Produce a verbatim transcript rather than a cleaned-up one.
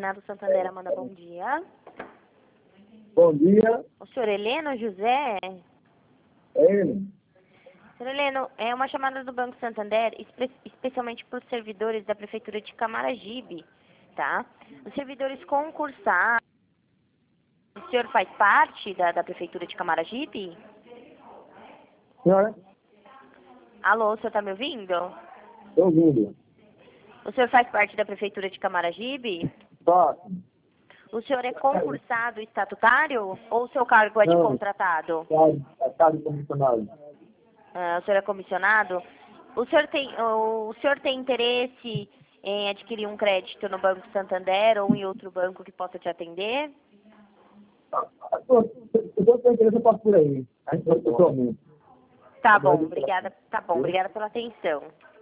Renato Santander, Amanda, bom dia. Bom dia. O senhor Heleno José? É ele. Senhor Heleno, é uma chamada do Banco Santander, espe especialmente para os servidores da Prefeitura de Camaragibe, tá? Os servidores concursados, o senhor faz parte da, da Prefeitura de Camaragibe? Senhora? Alô, o senhor está me ouvindo? Estou ouvindo. O senhor faz parte da Prefeitura de Camaragibe? Faço. O senhor é concursado estatutário ou o seu cargo é de Não. contratado? Estado comissionado. Ah, o senhor é comissionado? O senhor tem, o, o senhor tem interesse em adquirir um crédito no Banco Santander ou em outro banco que possa te atender? Se eu tenho interesse, eu passo por aí. Pessoalmente. Tá bom, obrigada. Tá bom, obrigada pela atenção.